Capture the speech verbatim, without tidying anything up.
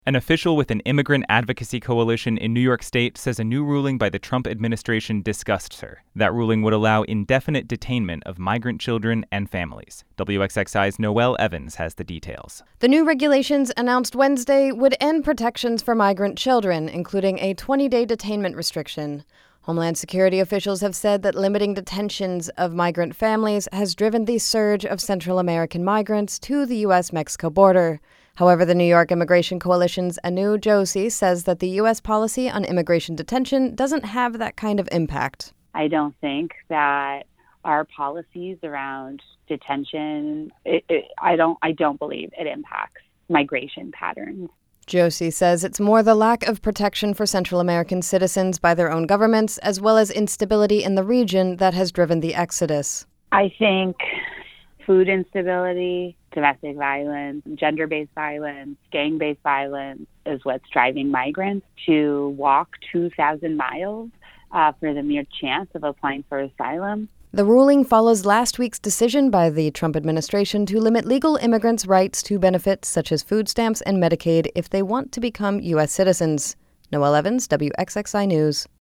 An official with an immigrant advocacy coalition in New York State says a new ruling by the Trump administration disgusts her. That ruling would allow indefinite detainment of migrant children and families. W X X I's Noelle Evans has the details. The new regulations announced Wednesday would end protections for migrant children, including a twenty-day detainment restriction. Homeland Security officials have said that limiting detentions of migrant families has driven the surge of Central American migrants to the U S Mexico border. However, the New York Immigration Coalition's Anu Joshi says that the U S policy on immigration detention doesn't have that kind of impact. I don't think that our policies around detention, it, it, I don't I don't believe it impacts migration patterns. Joshi says it's more the lack of protection for Central American citizens by their own governments, as well as instability in the region, that has driven the exodus. I think food instability, domestic violence, gender-based violence, gang-based violence is what's driving migrants to walk two thousand miles uh, for the mere chance of applying for asylum. The ruling follows last week's decision by the Trump administration to limit legal immigrants' rights to benefits such as food stamps and Medicaid if they want to become U S citizens. Noelle Evans, W X X I News.